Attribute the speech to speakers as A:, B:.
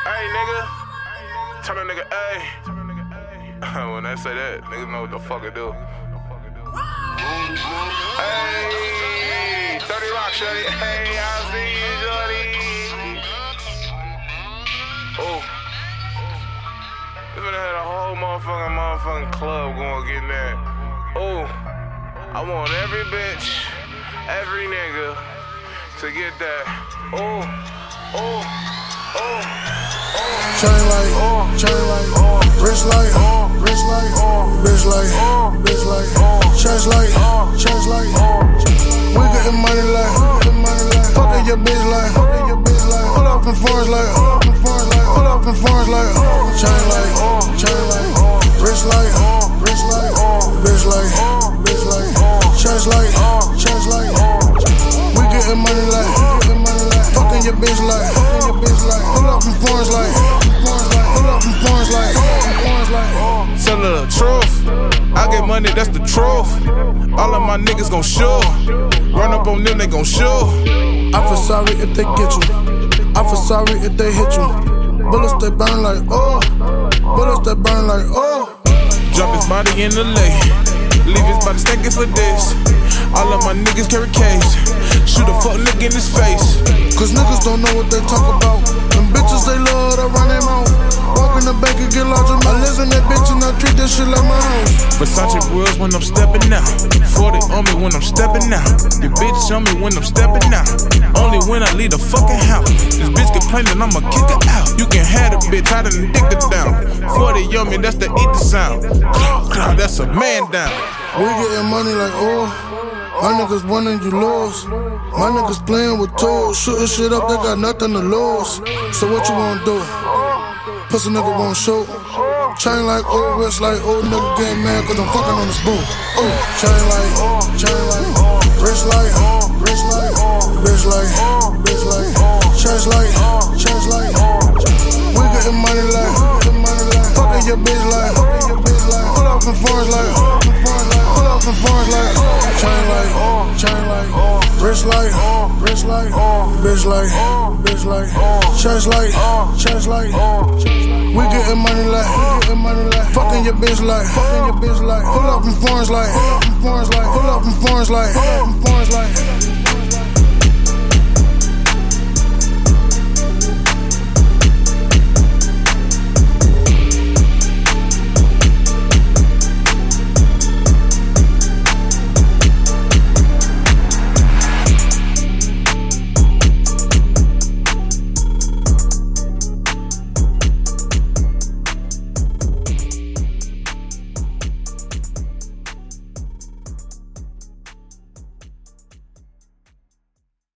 A: Hey, nigga. Tell a nigga, hey. When I say that, niggas know what the fuck it do. Hey, 30 Rock, shorty. Hey, I see you, shorty. Oh. We finna have a whole motherfucking club going get that. Oh. I want every bitch, every nigga to get that. Oh. Oh. Oh.
B: Chain like, wrist like, bitch like, chest like, we getting money like, fucking your bitch like, pull up in foreigns like, chain like, wrist like, bitch like, chest like, we getting money like, fucking your bitch like, pull up in foreigns like,
A: tell her the truth. I get money, that's the truth. All of my niggas gon' shoot. Run up on them, they gon' shoot.
B: I feel sorry if they get you. I feel sorry if they hit you. Bullets they burn like oh.
A: Drop his body in the lake. Leave his body stinking for days. All of my niggas carry case. Shoot a fuck nigga in his face.
B: Cause niggas don't know what they talk about. Them bitches they love to run them out. Walk in the bank and get larger. I live in that bitch and I treat that shit like my house.
A: Versace wheels when I'm stepping out. 40 on me when I'm stepping out. Your bitch on me when I'm stepping out. Only when I leave the fucking house. This bitch complaining, I'ma kick her out. You can have the bitch, I done dick her down. 40 on me, that's the ether sound. That's a man down.
B: We getting money like oh. My niggas winning, you lose. My niggas playing with tools. Shooting shit up, they got nothing to lose. So what you wanna do? Pussy nigga won't shoot. Chain like old wrist like old nigga getting mad cause I'm fucking on this boot. Chain like, wrist like, bitch like, chest like, we getting money like, fucking your bitch like, pull up in foreigns like, chain like, wrist like, bitch like, chest like, we getting money like, fucking your bitch like, pull up in foreigns like,